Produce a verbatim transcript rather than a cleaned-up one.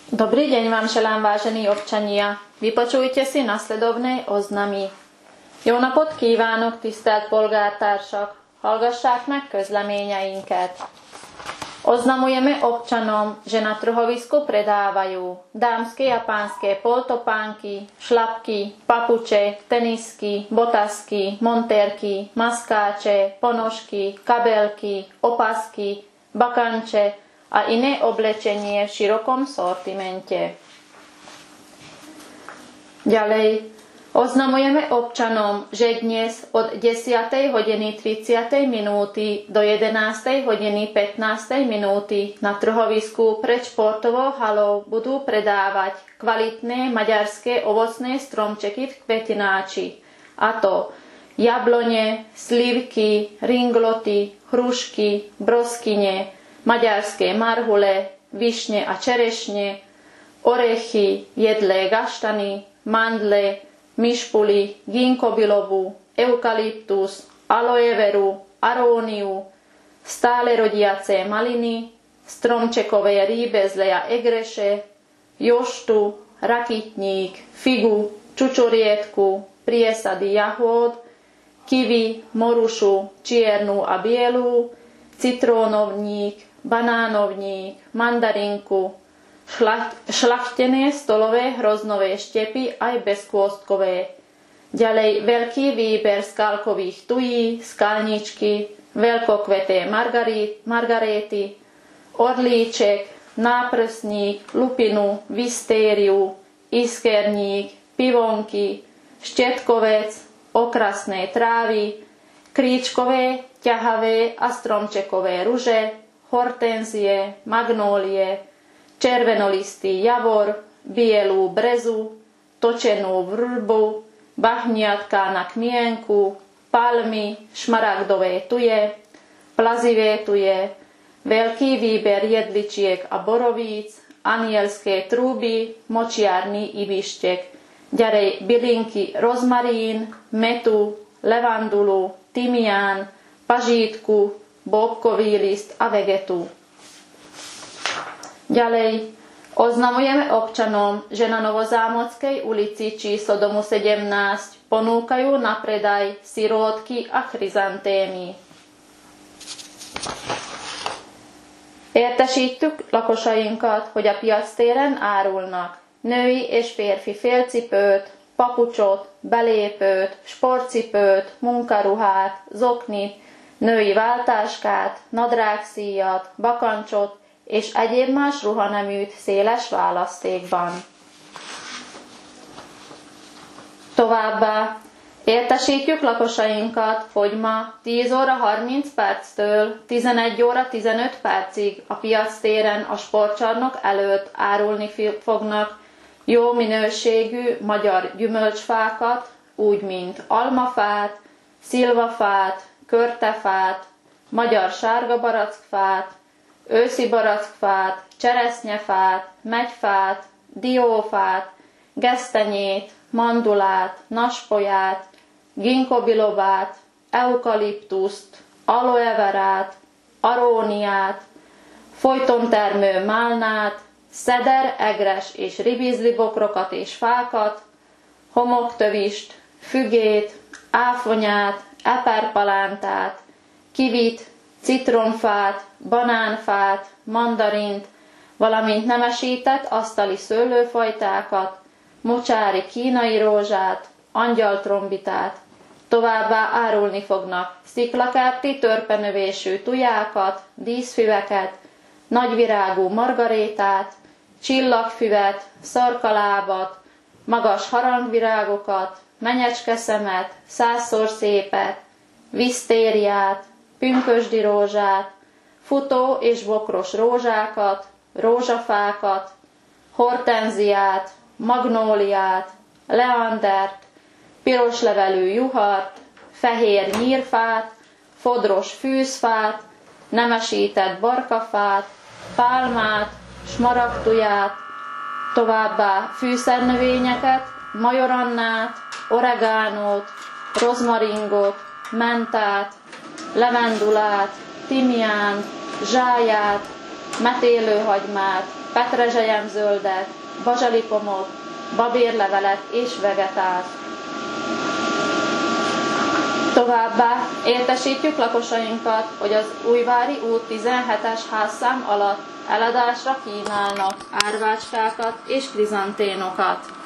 Dobrý deň vám želám, vážení občania. Vypočujte si nasledovné oznamy. Jó napot kívánok, tisztelt polgártársak! Hallgassák meg közleményeinket. Oznamujeme občanom, že na trhovisku predávajú dámske a pánske poltopánky, šlapky, papuče, tenisky, botasky, montérky, maskáče, ponožky, kabelky, opasky, bakanče a iné oblečenie v širokom sortimente. Ďalej oznamujeme občanom, že dnes od desiatej hodiny tridsiatej minúty do jedenástej hodiny pätnástej minúty na trhovisku pred športovou halou budú predávať kvalitné maďarské ovocné stromčeky v kvetináči, a to jablone, slivky, ringloty, hrušky, broskyne, maďarské marhule, višne a čerešne, orechy, jedlé gaštany, mandle, myšpuli, ginkgo bilobu, eukalyptus, aloe veru, aróniu, stále rodiace maliny, stromčekové rýbezle a egreše, joštu, rakitník, figu, čučoriedku, priesady jahôd, kiwi, morušu, čiernu a bielu, citrónovník, banánovník, mandarinku, šľachtené stolové hroznové štepy aj bezkôstkové. Ďalej veľký výber skalkových tují, skalničky, veľkokveté margaréty, orlíček, náprsník, lupinu, vystériu, iskerník, pivonky, štetkovec, okrasné trávy, kríčkové, ťahavé a stromčekové ruže, hortenzie, magnólie, červenolistý javor, bielú brezu, točenú vrbu, bahniatka na kmienku, palmy, šmaragdové tuje, plazivé tuje, veľký výber jedličiek a borovíc, anielské trúby, močiarny ibištek, ďalej bylinky rozmarín, metu, levandulu, tymián, pažítku, bobkový list a vegetu. Ďalej oznamujeme občanom, že na Novozámockej ulici číslo domu sedemnásť ponúkajú na predaj sirótky a chrizantémy. Értesítjük lakosainkat, hogy a piactéren árulnak női és férfi félcipőt, papucsot, belépőt, sportcipőt, munkaruhát, zoknit, női váltáskát, nadrágszíjat, bakancsot és egyéb más ruhaneműt széles választékban. Továbbá értesítjük lakosainkat, hogy ma tíz óra harminc perctől tizenegy óra tizenöt percig a piactéren a sportcsarnok előtt árulni fognak jó minőségű magyar gyümölcsfákat, úgy mint almafát, szilvafát, körtefát, magyar sárgabarackfát, őszi barackfát, cseresznyefát, megyfát, diófát, gesztenyét, mandulát, naspolyát, ginkgo bilobát, eukaliptuszt, aloe verát, aróniát, folyton termő málnát, szeder, egres és ribizli bokrokat és fákat, homoktövist, fügét, áfonyát, eperpalántát, kivit, citronfát, banánfát, mandarint, valamint nemesített asztali szőlőfajtákat, mocsári kínai rózsát, angyaltrombitát. Továbbá árulni fognak sziklakerti törpenövésű tujákat, díszfüveket, nagyvirágú margarétát, csillagfüvet, szarkalábat, magas harangvirágokat, menyecskeszemet, százszor szépet, visztériát, pünkösdi rózsát, futó és bokros rózsákat, rózsafákat, hortenziát, magnóliát, leandert, piroslevelű juhart, fehér nyírfát, fodros fűzfát, nemesített barkafát, pálmát, smaragdtuját, továbbá fűszernövényeket, majorannát, oregánót, rozmaringot, mentát, levendulát, timiánt, zsáját, metélőhagymát, petrezselyemzöldet, bazsalipomot, babérlevelet és vegetást. Továbbá értesítjük lakosainkat, hogy az Újvári út tizenhetes házszám alatt eladásra kínálnak árvácskákat és krizanténokat.